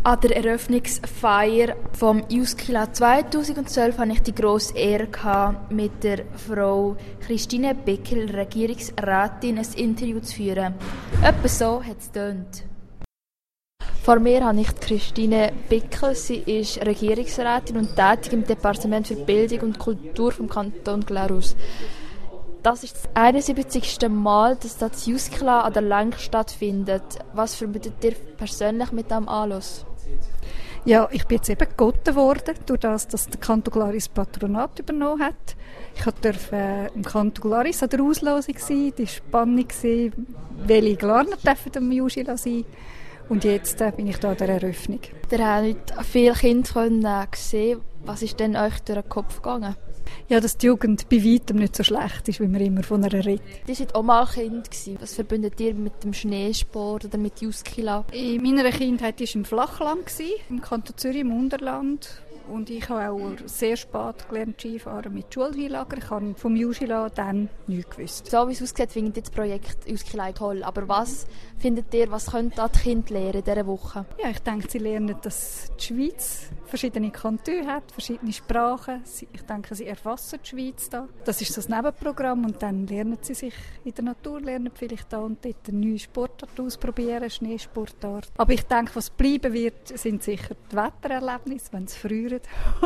An der Eröffnungsfeier vom Juskila 2012 hatte ich die grosse Ehre, mit der Frau Christine Bickel, Regierungsrätin, ein Interview zu führen. Etwa so hat es getönt. Vor mir habe ich Christine Bickel. Sie ist Regierungsrätin und tätig im Departement für Bildung und Kultur vom Kanton Glarus. Das ist das 71. Mal, dass das Juskila an der Lenk stattfindet. Was verbindet ihr persönlich mit diesem Anlass? Ja, ich bin jetzt eben gegoten worden, durch das, dass der Kanton Glaris Patronat übernommen hat. Ich durfte im Kanton Glaris an der Auslosung sein. Die war spannend, welche Glarner dürfen am Juskila sein. Und jetzt bin ich da an der Eröffnung. Ihr habt heute viele Kinder gesehen. Was ist denn euch durch den Kopf gegangen? Ja, dass die Jugend bei weitem nicht so schlecht ist, wie man immer von einer redet. Ihr wart auch mal Kind. Was verbindet ihr mit dem Schneesport oder mit Juskila? In meiner Kindheit war es im Flachland, im Kanton Zürich, im Unterland. Und ich habe auch sehr spät gelernt Skifahren mit Schulskilager. Ich habe vom Juskila dann nichts gewusst. So wie es aussieht, findet ihr das Projekt Juskila toll. Aber was findet ihr, was können die Kinder lernen in dieser Woche? Ja, ich denke, sie lernen, dass die Schweiz verschiedene Kantone hat, verschiedene Sprachen. Ich denke, sie erfassen die Schweiz da. Das ist so ein Nebenprogramm und dann lernen sie sich in der Natur, lernen vielleicht da und dort eine neue Sportart ausprobieren, Schneesportart. Aber ich denke, was bleiben wird, sind sicher die Wettererlebnisse, wenn es friert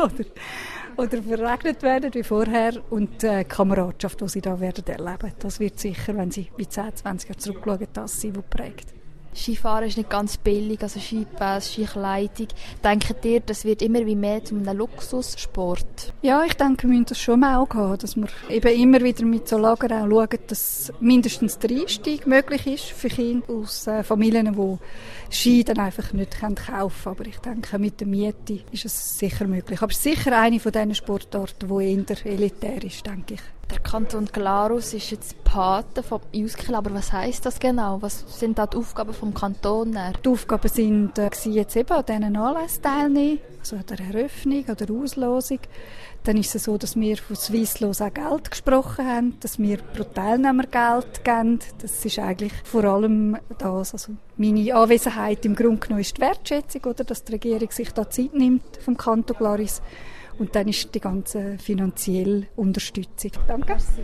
oder verregnet werden wie vorher und die Kameradschaft, die sie da werden erleben. Das wird sicher, wenn sie bei 10, 20 Jahren zurückschauen, das sein, was prägt. Skifahren ist nicht ganz billig, also Skipässe, Skikleidung. Denkt ihr, das wird immer wie mehr zu einem Luxussport? Ja, ich denke, wir müssen das schon im Auge haben, dass wir eben immer wieder mit so Lager auch schauen, dass mindestens der Einstieg möglich ist für Kinder aus Familien, die Ski dann einfach nicht kaufen können. Aber ich denke, mit der Miete ist es sicher möglich. Aber es ist sicher eine von diesen Sportarten, die eher elitär ist, denke ich. Der Kanton Glarus ist jetzt Pate vom Juskila, aber was heisst das genau? Was sind da die Aufgaben vom Kanton? Die Aufgaben sind jetzt eben an diesen Anlässen teilnehmen, also an der Eröffnung, an der Auslosung. Dann ist es so, dass wir von Swisslos auch Geld gesprochen haben, dass wir pro Teilnehmer Geld geben. Das ist eigentlich vor allem das. Also meine Anwesenheit im Grunde genommen ist die Wertschätzung, oder, dass die Regierung sich da Zeit nimmt vom Kanton Glaris. Und dann ist die ganze finanzielle Unterstützung. Danke.